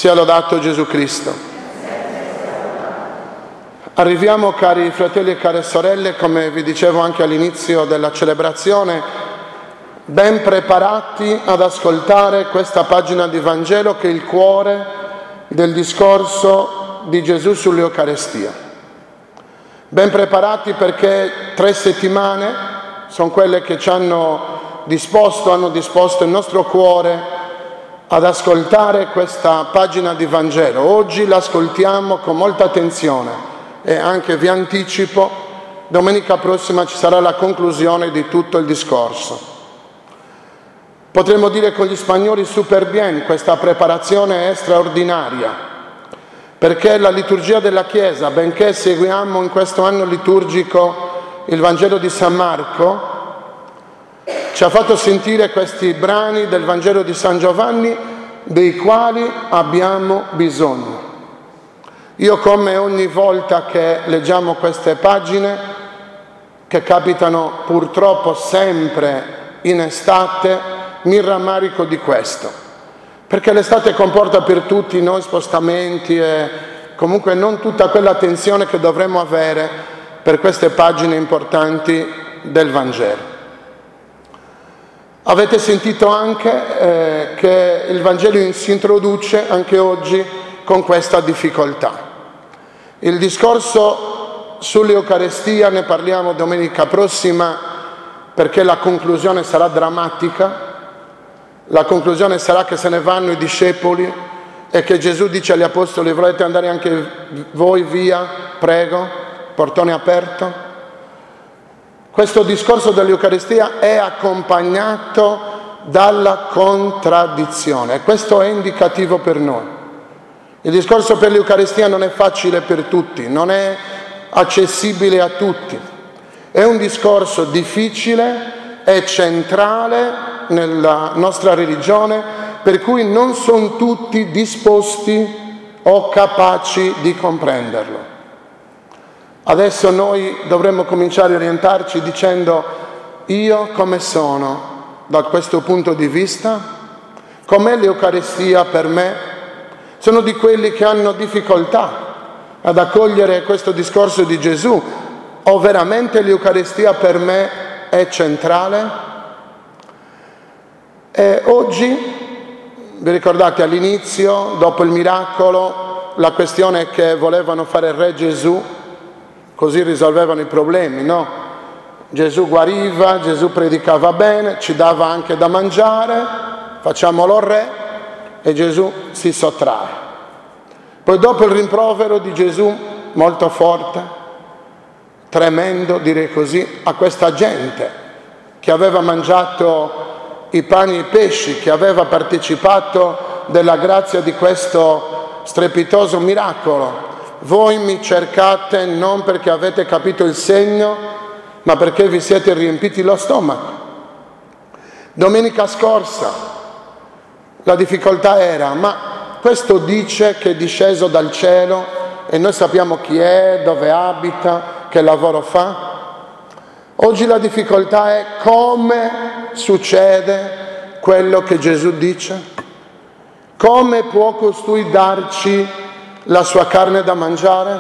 Sia lodato Gesù Cristo. Arriviamo, cari fratelli e care sorelle, come vi dicevo anche all'inizio della celebrazione, ben preparati ad ascoltare questa pagina di Vangelo che è il cuore del discorso di Gesù sull'Eucarestia. Ben preparati perché 3 settimane sono quelle che hanno disposto il nostro cuore ad ascoltare questa pagina di Vangelo. Oggi l'ascoltiamo con molta attenzione e anche vi anticipo, domenica prossima ci sarà la conclusione di tutto il discorso. Potremmo dire con gli spagnoli super bien, questa preparazione è straordinaria, perché la liturgia della Chiesa, benché seguiamo in questo anno liturgico il Vangelo di San Marco, ci ha fatto sentire questi brani del Vangelo di San Giovanni dei quali abbiamo bisogno. Io, come ogni volta che leggiamo queste pagine, che capitano purtroppo sempre in estate, mi rammarico di questo, perché l'estate comporta per tutti noi spostamenti e comunque non tutta quell'attenzione che dovremmo avere per queste pagine importanti del Vangelo. Avete sentito anche che il Vangelo si introduce anche oggi con questa difficoltà. Il discorso sull'Eucarestia ne parliamo domenica prossima perché la conclusione sarà drammatica. La conclusione sarà che se ne vanno i discepoli e che Gesù dice agli apostoli: volete andare anche voi via? Prego, portone aperto. Questo discorso dell'Eucaristia è accompagnato dalla contraddizione e questo è indicativo per noi. Il discorso per l'Eucaristia non è facile per tutti, non è accessibile a tutti. È un discorso difficile, è centrale nella nostra religione, per cui non sono tutti disposti o capaci di comprenderlo. Adesso noi dovremmo cominciare a orientarci dicendo: io come sono da questo punto di vista? Com'è l'Eucaristia per me? Sono di quelli che hanno difficoltà ad accogliere questo discorso di Gesù, o veramente l'Eucaristia per me è centrale? E oggi, vi ricordate all'inizio, dopo il miracolo, la questione è che volevano fare il Re Gesù, così risolvevano i problemi, no? Gesù guariva, Gesù predicava bene, ci dava anche da mangiare, facciamolo re, e Gesù si sottrae. Poi dopo il rimprovero di Gesù, molto forte, tremendo direi così, a questa gente che aveva mangiato i pani e i pesci, che aveva partecipato della grazia di questo strepitoso miracolo: voi mi cercate non perché avete capito il segno, ma perché vi siete riempiti lo stomaco. Domenica scorsa la difficoltà era: ma questo dice che è disceso dal cielo e noi sappiamo chi è, dove abita, che lavoro fa? Oggi la difficoltà è: come succede quello che Gesù dice? Come può costui darci la sua carne da mangiare?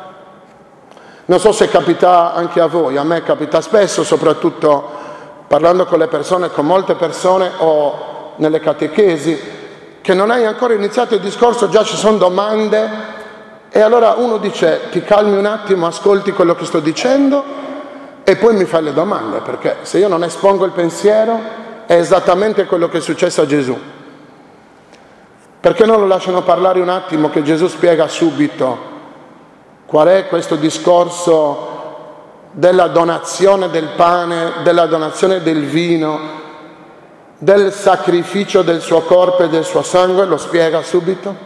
Non so se capita anche a voi, a me capita spesso, soprattutto parlando con le persone, con molte persone o nelle catechesi, che non hai ancora iniziato il discorso, già ci sono domande e allora uno dice: ti calmi un attimo, ascolti quello che sto dicendo e poi mi fai le domande, perché se io non espongo il pensiero è esattamente quello che è successo a Gesù. Perché non lo lasciano parlare un attimo, che Gesù spiega subito qual è questo discorso della donazione del pane, della donazione del vino, del sacrificio del suo corpo e del suo sangue? Lo spiega subito?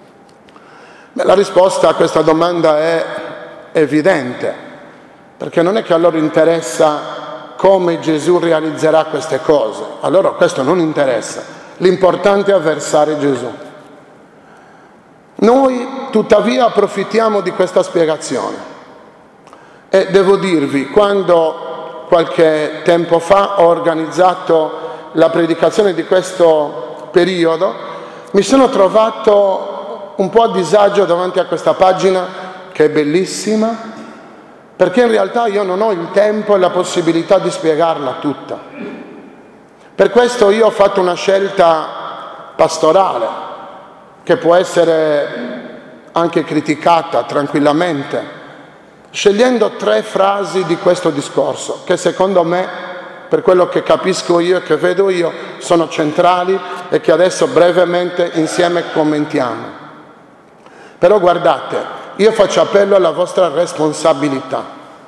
Beh, la risposta a questa domanda è evidente, perché non è che a loro interessa come Gesù realizzerà queste cose, a loro questo non interessa, l'importante è avversare Gesù. Noi tuttavia approfittiamo di questa spiegazione e devo dirvi, quando qualche tempo fa ho organizzato la predicazione di questo periodo, mi sono trovato un po' a disagio davanti a questa pagina che è bellissima, perché in realtà io non ho il tempo e la possibilità di spiegarla tutta. Per questo io ho fatto una scelta pastorale, che può essere anche criticata tranquillamente, scegliendo 3 frasi di questo discorso, che secondo me, per quello che capisco io e che vedo io, sono centrali e che adesso brevemente insieme commentiamo. Però guardate, io faccio appello alla vostra responsabilità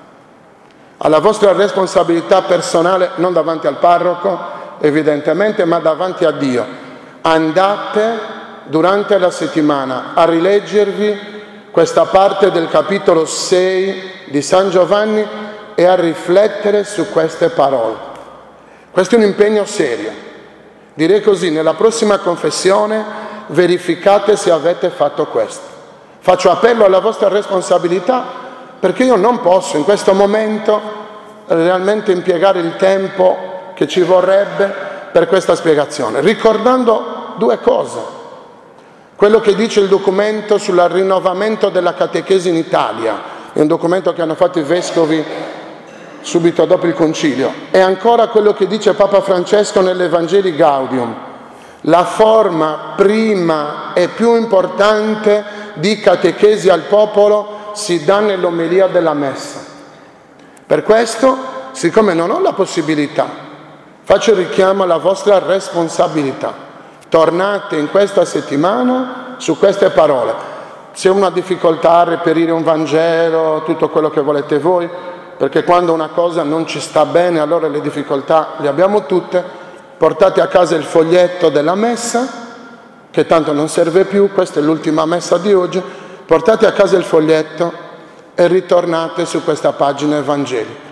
personale, non davanti al parroco, evidentemente, ma davanti a Dio. Andate durante la settimana a rileggervi questa parte del capitolo 6 di San Giovanni e a riflettere su queste parole. Questo è un impegno serio. Direi così, nella prossima confessione verificate se avete fatto questo. Faccio appello alla vostra responsabilità perché io non posso in questo momento realmente impiegare il tempo che ci vorrebbe per questa spiegazione, ricordando 2 cose. Quello che dice il documento sul rinnovamento della catechesi in Italia, è un documento che hanno fatto i vescovi subito dopo il concilio, e ancora quello che dice Papa Francesco nell'Evangelii Gaudium: la forma prima e più importante di catechesi al popolo si dà nell'omelia della messa. Per questo, siccome non ho la possibilità, faccio richiamo alla vostra responsabilità. Tornate in questa settimana su queste parole. Se uno ha difficoltà a reperire un Vangelo, tutto quello che volete voi, perché quando una cosa non ci sta bene, allora le difficoltà le abbiamo tutte, portate a casa il foglietto della messa, che tanto non serve più, questa è l'ultima messa di oggi, portate a casa il foglietto e ritornate su questa pagina evangelica.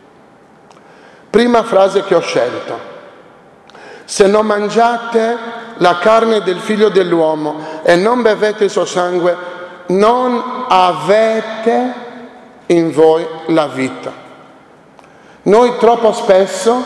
Prima frase che ho scelto: se non mangiate la carne del Figlio dell'uomo e non bevete il suo sangue, non avete in voi la vita. Noi troppo spesso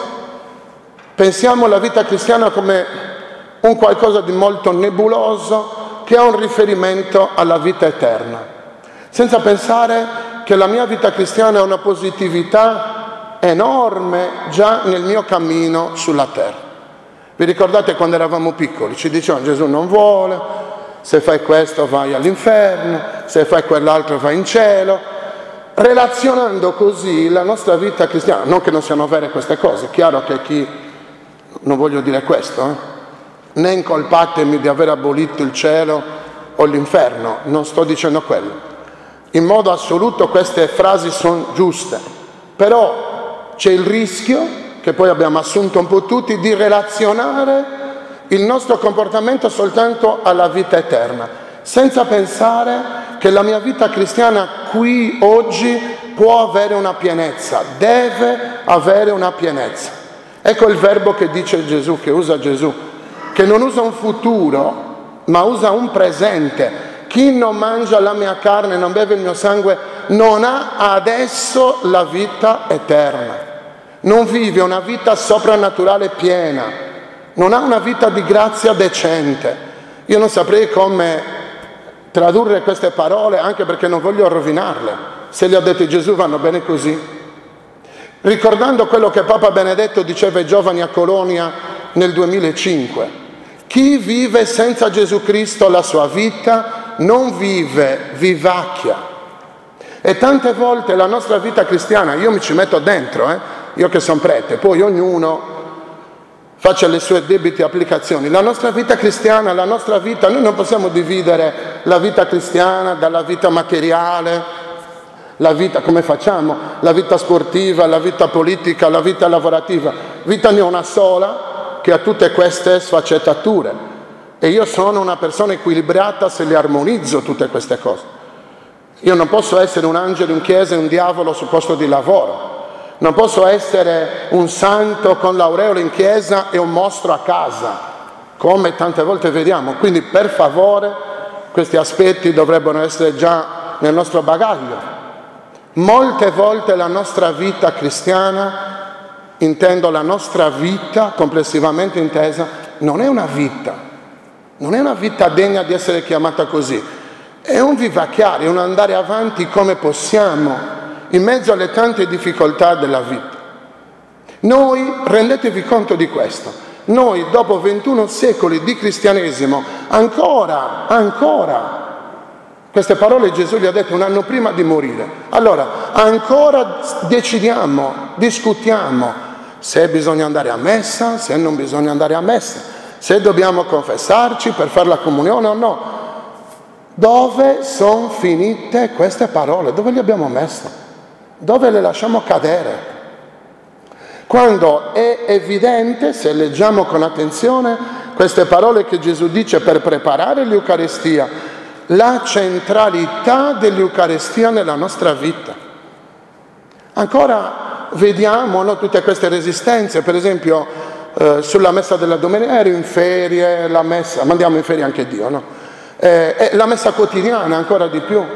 pensiamo alla vita cristiana come un qualcosa di molto nebuloso che ha un riferimento alla vita eterna, senza pensare che la mia vita cristiana ha una positività enorme già nel mio cammino sulla terra. Vi ricordate quando eravamo piccoli? Ci dicevano: Gesù non vuole, se fai questo vai all'inferno, se fai quell'altro vai in cielo, relazionando così la nostra vita cristiana. Non che non siano vere queste cose, è chiaro che chi, non voglio dire questo, né incolpatemi di aver abolito il cielo o l'inferno, non sto dicendo quello. In modo assoluto queste frasi sono giuste, però c'è il rischio, che poi abbiamo assunto un po' tutti, di relazionare il nostro comportamento soltanto alla vita eterna, senza pensare che la mia vita cristiana qui oggi può avere una pienezza, deve avere una pienezza. Ecco il verbo che dice Gesù, che usa Gesù, che non usa un futuro, ma usa un presente. Chi non mangia la mia carne e non beve il mio sangue non ha adesso la vita eterna, non vive una vita soprannaturale piena, non ha una vita di grazia decente. Io non saprei come tradurre queste parole, anche perché non voglio rovinarle. Se le ha dette Gesù vanno bene così. Ricordando quello che Papa Benedetto diceva ai giovani a Colonia nel 2005: chi vive senza Gesù Cristo la sua vita non vive, vivacchia. E tante volte la nostra vita cristiana, io mi ci metto dentro, io che sono prete, poi ognuno faccia le sue debite applicazioni. La nostra vita cristiana, la nostra vita, noi non possiamo dividere la vita cristiana dalla vita materiale, la vita, come facciamo? La vita sportiva, la vita politica, la vita lavorativa. Vita ne è una sola che ha tutte queste sfaccettature. E io sono una persona equilibrata se le armonizzo tutte queste cose. Io non posso essere un angelo in chiesa e un diavolo sul posto di lavoro. Non posso essere un santo con l'aureola in chiesa e un mostro a casa, come tante volte vediamo. Quindi per favore questi aspetti dovrebbero essere già nel nostro bagaglio. Molte volte la nostra vita cristiana, intendo la nostra vita complessivamente intesa, non è una vita, Non è una vita degna di essere chiamata così. È un vivacchiare, un andare avanti come possiamo, in mezzo alle tante difficoltà della vita. Noi, rendetevi conto di questo, noi dopo 21 secoli di cristianesimo, ancora, queste parole Gesù gli ha detto un anno prima di morire. Allora, ancora decidiamo, discutiamo se bisogna andare a messa, se non bisogna andare a messa, se dobbiamo confessarci per fare la comunione o no. Dove sono finite queste parole? Dove le abbiamo messe? Dove le lasciamo cadere? Quando è evidente, se leggiamo con attenzione queste parole che Gesù dice per preparare l'Eucaristia, la centralità dell'Eucaristia nella nostra vita. Ancora vediamo, no, tutte queste resistenze, per esempio sulla messa della domenica, ero in ferie, la messa, mandiamo in ferie anche Dio, no? La messa quotidiana ancora di più,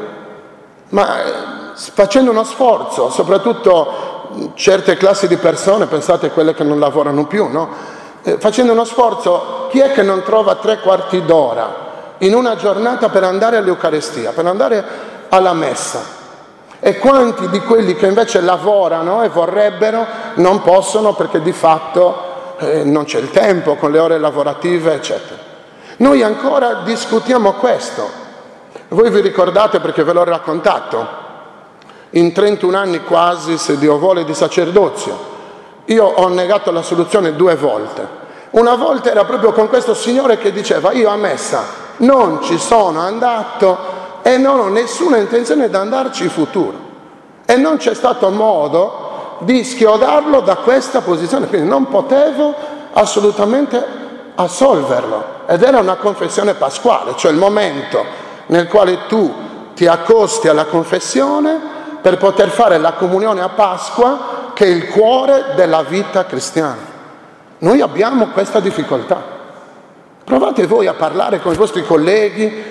ma facendo uno sforzo, soprattutto certe classi di persone, pensate quelle che non lavorano più, no? Facendo uno sforzo, chi è che non trova 3/4 d'ora in una giornata per andare all'Eucaristia, per andare alla messa? E quanti di quelli che invece lavorano e vorrebbero non possono perché di fatto non c'è il tempo con le ore lavorative, eccetera. Noi ancora discutiamo questo. Voi vi ricordate, perché ve l'ho raccontato, in 31 anni quasi, se Dio vuole, di sacerdozio, io ho negato la soluzione 2 volte. Una volta era proprio con questo signore che diceva: io a messa non ci sono andato e non ho nessuna intenzione di andarci in futuro. E non c'è stato modo di schiodarlo da questa posizione, quindi non potevo assolutamente assolverlo. Ed era una confessione pasquale, cioè il momento nel quale tu ti accosti alla confessione per poter fare la comunione a Pasqua, che è il cuore della vita cristiana. Noi abbiamo questa difficoltà. Provate voi a parlare con i vostri colleghi,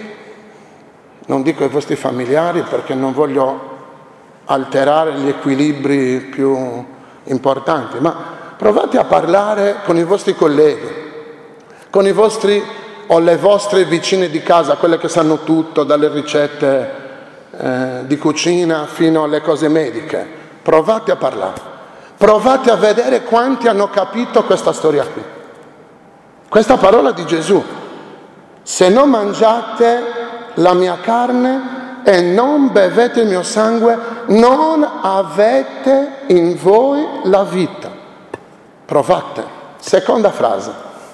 non dico i vostri familiari perché non voglio alterare gli equilibri più importanti, ma provate a parlare con i vostri colleghi, con i vostri o le vostre vicine di casa, quelle che sanno tutto, dalle ricette di cucina fino alle cose mediche. Provate a parlare, provate a vedere quanti hanno capito questa storia qui. Questa parola di Gesù: se non mangiate la mia carne e non bevete il mio sangue, non avete in voi la vita. Provate. Seconda frase: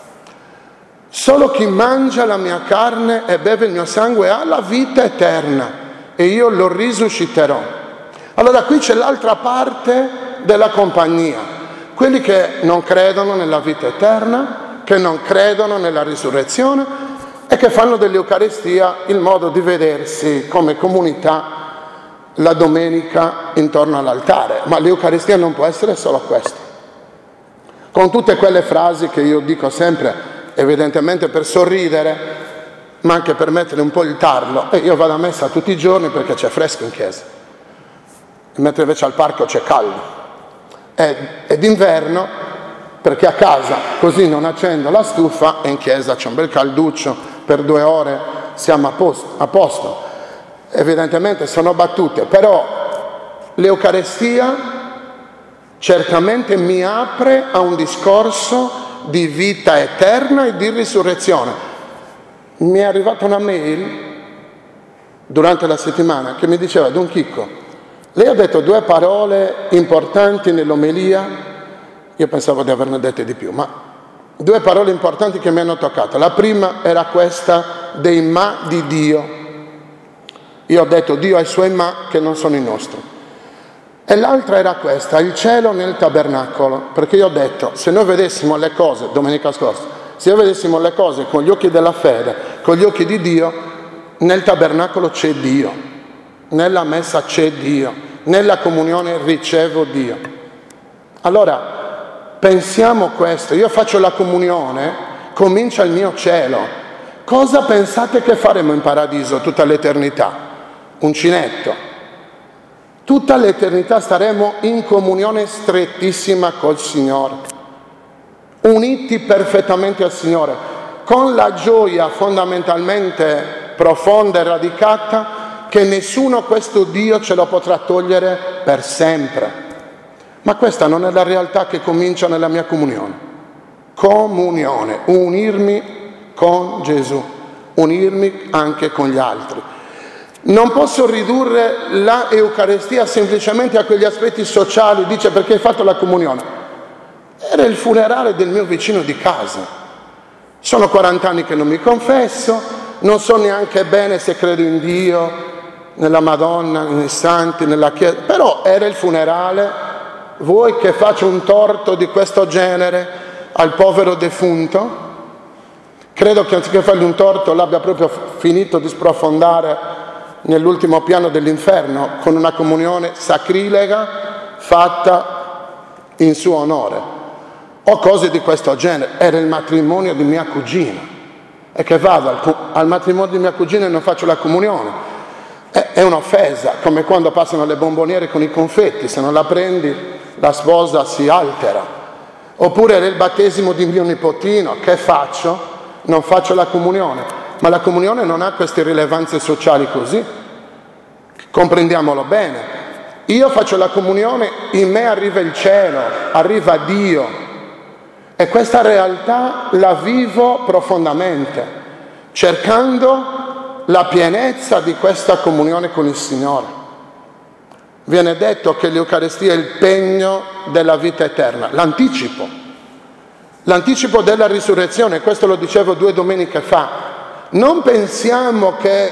solo chi mangia la mia carne e beve il mio sangue ha la vita eterna e io lo risusciterò. Allora qui c'è l'altra parte della compagnia, quelli che non credono nella vita eterna, che non credono nella risurrezione e che fanno dell'Eucaristia il modo di vedersi come comunità la domenica intorno all'altare. Ma l'Eucaristia non può essere solo questo. Con tutte quelle frasi che io dico sempre, evidentemente per sorridere, ma anche per mettere un po' il tarlo. E io vado a messa tutti i giorni perché c'è fresco in chiesa, mentre invece al parco c'è caldo. E d'inverno perché a casa così non accendo la stufa e in chiesa c'è un bel calduccio, per 2 ore siamo a posto. Evidentemente sono battute, però l'Eucaristia certamente mi apre a un discorso di vita eterna e di risurrezione. Mi è arrivata una mail durante la settimana che mi diceva: Don Chicco, lei ha detto 2 parole importanti nell'omelia. Io pensavo di averne dette di più, ma 2 parole importanti che mi hanno toccato. La prima era questa dei ma di Dio. Io ho detto: Dio ha i suoi ma che non sono i nostri. E l'altra era questa: il cielo nel tabernacolo. Perché io ho detto, se noi vedessimo le cose, domenica scorsa, se noi vedessimo le cose con gli occhi della fede, con gli occhi di Dio, nel tabernacolo c'è Dio, nella messa c'è Dio, nella comunione ricevo Dio. Allora, pensiamo questo: io faccio la comunione, comincia il mio cielo. Cosa pensate che faremo in paradiso tutta l'eternità? Uncinetto. Tutta l'eternità staremo in comunione strettissima col Signore, uniti perfettamente al Signore. con la gioia fondamentalmente profonda e radicata che nessuno questo Dio ce lo potrà togliere per sempre. Ma questa non è la realtà che comincia nella mia comunione. Comunione, unirmi con Gesù, unirmi anche con gli altri. Non posso ridurre la Eucaristia semplicemente a quegli aspetti sociali, dice perché hai fatto la comunione. Era il funerale del mio vicino di casa. Sono 40 anni che non mi confesso, non so neanche bene se credo in Dio, nella Madonna, nei santi, nella Chiesa, però era il funerale. Vuoi che faccia un torto di questo genere al povero defunto? Credo che anziché fargli un torto l'abbia proprio finito di sprofondare nell'ultimo piano dell'inferno con una comunione sacrilega fatta in suo onore o cose di questo genere. Era il matrimonio di mia cugina e che vado al matrimonio di mia cugina e non faccio la comunione. È un'offesa, come quando passano le bomboniere con i confetti, se non la prendi la sposa si altera. Oppure era il battesimo di mio nipotino, che faccio? Non faccio la comunione. Ma la comunione non ha queste rilevanze sociali così, comprendiamolo bene. Io faccio la comunione, in me arriva il cielo, arriva Dio, e questa realtà la vivo profondamente, cercando la pienezza di questa comunione con il Signore. Viene detto che l'Eucaristia è il pegno della vita eterna, l'anticipo della risurrezione. Questo lo dicevo 2 domeniche fa. Non pensiamo che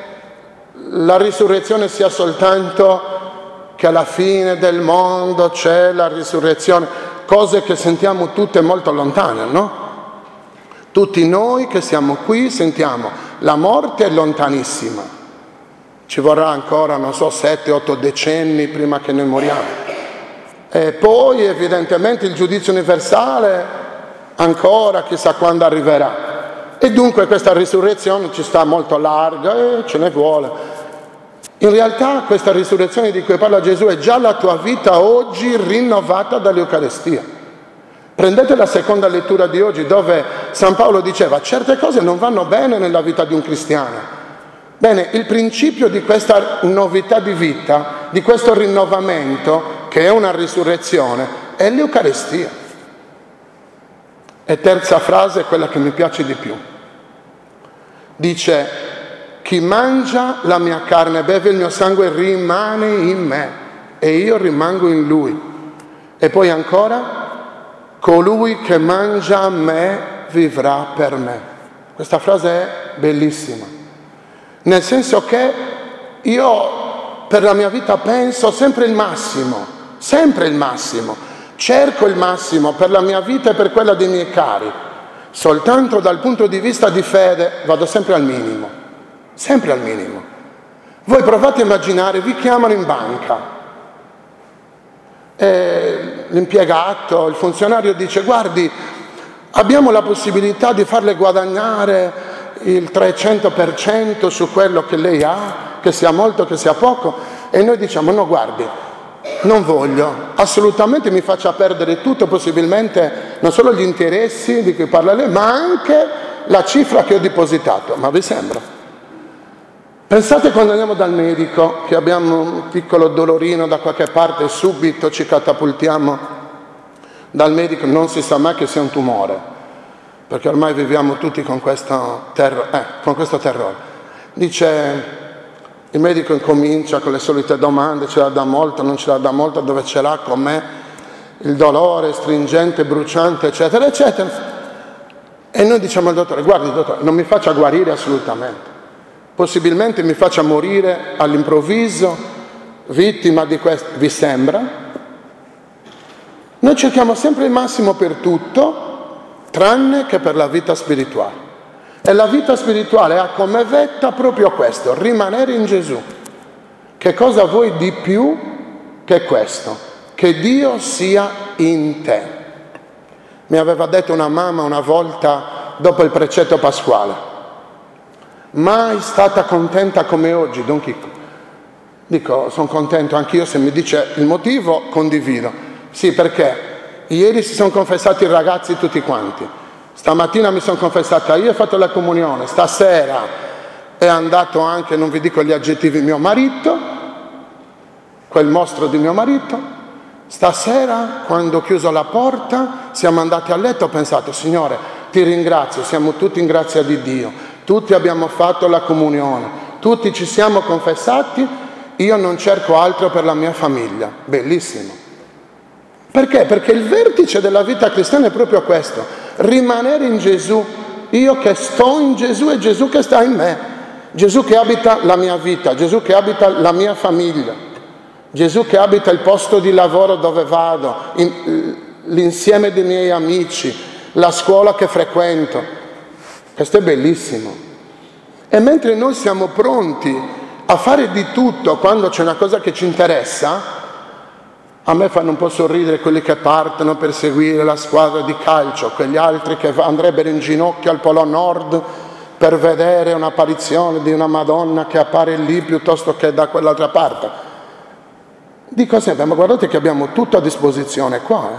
la risurrezione sia soltanto che alla fine del mondo c'è la risurrezione, cose che sentiamo tutte molto lontane, no? Tutti noi che siamo qui sentiamo la morte è lontanissima. Ci vorrà ancora, 7-8 decenni prima che noi moriamo. E poi evidentemente il giudizio universale ancora chissà quando arriverà. E dunque questa risurrezione ci sta molto larga e ce ne vuole. In realtà questa risurrezione di cui parla Gesù è già la tua vita oggi rinnovata dall'Eucaristia. Prendete la seconda lettura di oggi dove San Paolo diceva certe cose non vanno bene nella vita di un cristiano. Bene, il principio di questa novità di vita, di questo rinnovamento, che è una risurrezione, è l'Eucaristia. E terza frase, quella che mi piace di più. Dice, chi mangia la mia carne e beve il mio sangue rimane in me e io rimango in lui. E poi ancora, colui che mangia me vivrà per me. Questa frase è bellissima. Nel senso che io per la mia vita penso sempre il massimo, cerco il massimo per la mia vita e per quella dei miei cari. Soltanto dal punto di vista di fede vado sempre al minimo. Voi provate a immaginare, vi chiamano in banca e l'impiegato, il funzionario dice guardi, abbiamo la possibilità di farle guadagnare il 300% su quello che lei ha, che sia molto, che sia poco, e noi diciamo no guardi, non voglio, assolutamente mi faccia perdere tutto, possibilmente non solo gli interessi di cui parla lei, ma anche la cifra che ho depositato. Ma vi sembra? Pensate quando andiamo dal medico, che abbiamo un piccolo dolorino da qualche parte e subito ci catapultiamo dal medico, non si sa mai che sia un tumore, perché ormai viviamo tutti con questo terrore. Dice, il medico incomincia con le solite domande, ce la dà molto, non ce la dà molto, dove ce l'ha, com'è, il dolore stringente, bruciante, eccetera, eccetera. E noi diciamo al dottore, guardi dottore, non mi faccia guarire assolutamente, possibilmente mi faccia morire all'improvviso, vittima di questo, vi sembra? Noi cerchiamo sempre il massimo per tutto, tranne che per la vita spirituale. E la vita spirituale ha come vetta proprio questo, rimanere in Gesù. Che cosa vuoi di più che questo? Che Dio sia in te. Mi aveva detto una mamma una volta dopo il precetto pasquale, mai stata contenta come oggi, Don Chicco? Dico, sono contento anch'io, se mi dice il motivo condivido. Sì, perché ieri si sono confessati i ragazzi tutti quanti, Stamattina mi sono confessata io, ho fatto la comunione, stasera è andato anche, non vi dico gli aggettivi, mio marito, quel mostro di mio marito. Stasera, quando ho chiuso la porta, siamo andati a letto, ho pensato, Signore, ti ringrazio, siamo tutti in grazia di Dio, tutti abbiamo fatto la comunione, tutti ci siamo confessati, io non cerco altro per la mia famiglia. Bellissimo. Perché? Perché il vertice della vita cristiana è proprio questo, rimanere in Gesù, io che sto in Gesù e Gesù che sta in me, Gesù che abita la mia vita, Gesù che abita la mia famiglia. Gesù che abita il posto di lavoro dove vado, l'insieme dei miei amici, la scuola che frequento. Questo è bellissimo. E mentre noi siamo pronti a fare di tutto quando c'è una cosa che ci interessa, a me fanno un po' sorridere quelli che partono per seguire la squadra di calcio, quegli altri che andrebbero in ginocchio al Polo Nord per vedere un'apparizione di una Madonna che appare lì piuttosto che da quell'altra parte. Dico sempre, ma guardate che abbiamo tutto a disposizione qua,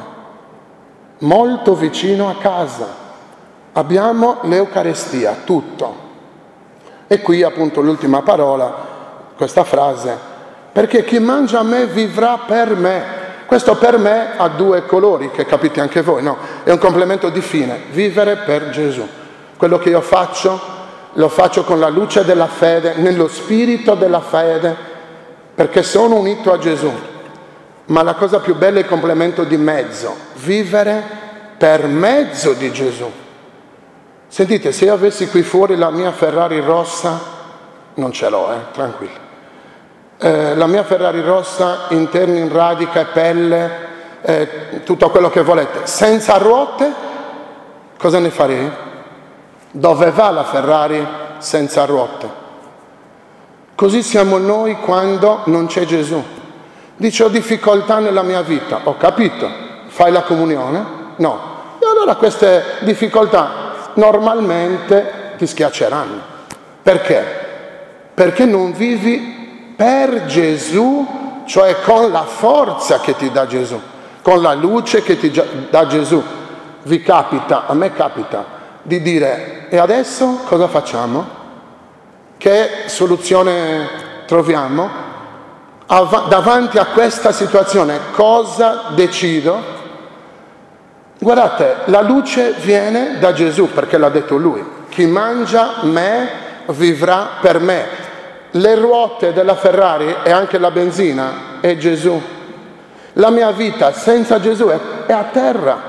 molto vicino a casa. Abbiamo l'Eucarestia, tutto. E qui appunto l'ultima parola, questa frase, perché chi mangia a me vivrà per me. Questo per me ha due colori, che capite anche voi, no? È un complemento di fine, vivere per Gesù. Quello che io faccio, lo faccio con la luce della fede, nello spirito della fede, perché sono unito a Gesù. Ma la cosa più bella è il complemento di mezzo, vivere per mezzo di Gesù. Sentite, se io avessi qui fuori la mia Ferrari rossa, non ce l'ho, tranquilli. La mia Ferrari rossa, interni in radica e pelle, tutto quello che volete, senza ruote, cosa ne farei? Dove va la Ferrari senza ruote? Così siamo noi quando non c'è Gesù. Dice, ho difficoltà nella mia vita. Ho capito. Fai la comunione? No. E allora queste difficoltà normalmente ti schiacceranno. Perché? Perché non vivi per Gesù, cioè con la forza che ti dà Gesù, con la luce che ti dà Gesù. Vi capita, a me capita, di dire, e adesso cosa facciamo? Che soluzione troviamo? Davanti a questa situazione cosa decido? Guardate, la luce viene da Gesù perché l'ha detto Lui. Chi mangia me vivrà per me. Le ruote della Ferrari e anche la benzina è Gesù. La mia vita senza Gesù è a terra.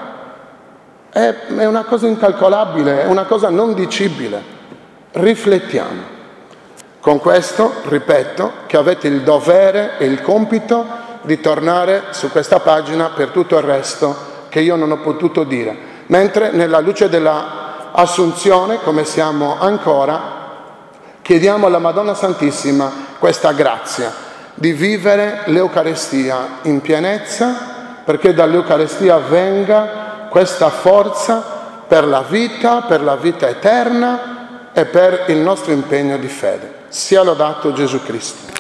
È una cosa incalcolabile, è una cosa non dicibile. Riflettiamo. Con questo, ripeto, che avete il dovere e il compito di tornare su questa pagina per tutto il resto che io non ho potuto dire. Mentre nella luce dell'Assunzione, come siamo ancora, chiediamo alla Madonna Santissima questa grazia di vivere l'Eucarestia in pienezza, perché dall'Eucarestia venga questa forza per la vita eterna e per il nostro impegno di fede. Sia lodato Gesù Cristo.